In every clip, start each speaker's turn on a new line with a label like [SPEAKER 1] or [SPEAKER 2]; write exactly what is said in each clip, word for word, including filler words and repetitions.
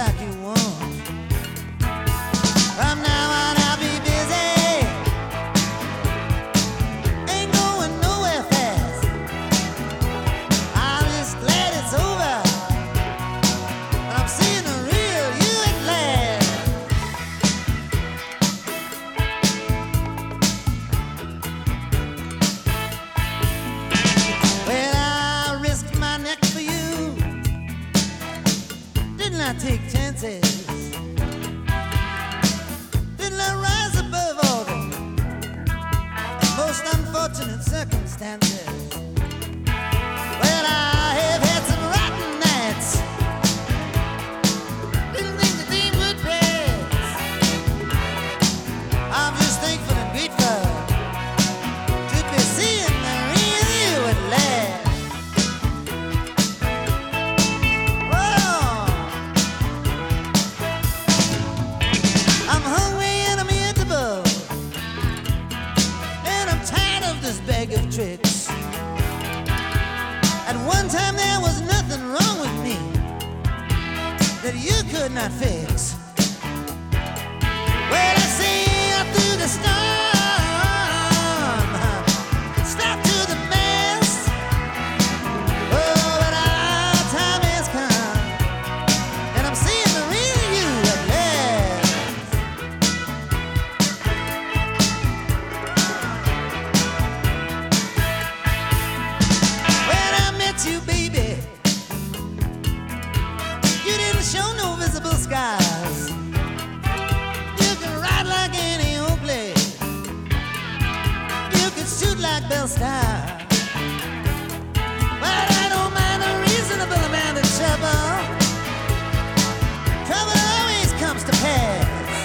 [SPEAKER 1] like you want. From now on I'll be busy, ain't going nowhere fast. I'm just glad it's over, and I'm seeing the real you at last. Well, I risked my neck for you, didn't I take chances? Didn't I rise above all the most unfortunate circumstances? Well, I have had some rotten nights, didn't think the team would pass. I'm just thankful and grateful to be seeing the real you at last. Whoa. I'm hungry and I'm irritable, and I'm tired of this bag of tricks. At one time there was nothing wrong with me that you could not fix. Well, I sailed through the storm, stopped to the mast. Oh, but our time has come, and I'm seeing the real you at last. When I met you, baby, you didn't show no visible scars. You can ride like any old blade, you can shoot like Bell Star. But I don't mind a reasonable amount of trouble. Trouble always comes to pass.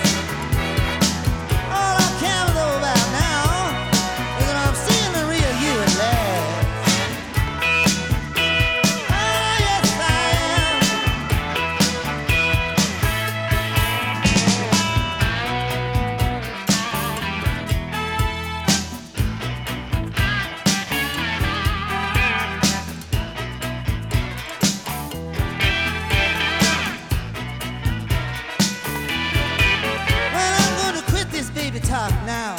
[SPEAKER 1] All I care though about now is that I'm seeing the real you at last. Oh, yes, I am. Well, I'm gonna quit this baby talk now.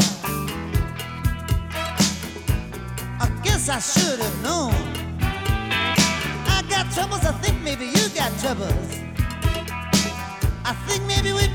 [SPEAKER 1] I guess I should have known. I got troubles, I think maybe you got troubles. I think maybe we